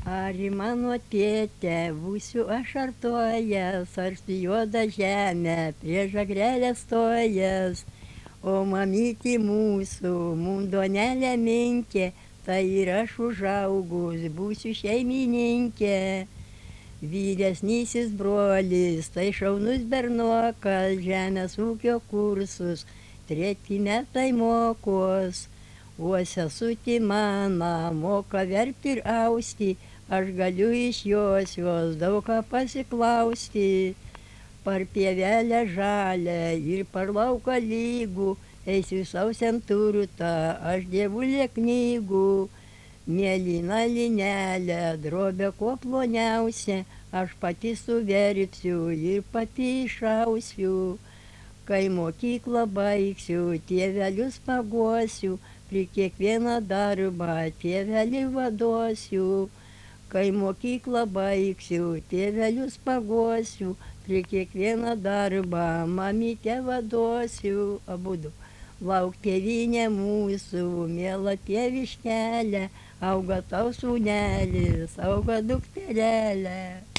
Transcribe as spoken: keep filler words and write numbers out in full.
Ar į mano tėtę būsiu aš artojas, ar su juoda žemė prie žagrelės stojęs, o mamytė mūsų mum duonelę minkė, tai ir aš užaugus būsiu šeimininkė. Vyresnysis brolis, tai šaunus bernokas, žemės ūkio kursus, treti metai mokos. O sesutė mano moka verpti ir austi, aš galiu iš jos jos daug ką pasiklausti. Par pievelę žalę ir par lauką lygų, eisiu sausiam turtą, aš dievulė knygų. Mėlyna linelė, drobė kuo ploniausia, aš pati suverpsiu ir pati išausiu. Kai mokyklą baigsiu, tėvelius paguosiu, prie kiekvieną darbą tėvelį vaduosiu. Kai mokyklą baigsiu, tėvelius paguosiu, prie kiekvieną darbą mamytę vaduosiu. Abudu. Lauk tėvynė mūsų, miela tėviškelė, auga tau sūnelis, auga dukterėlė.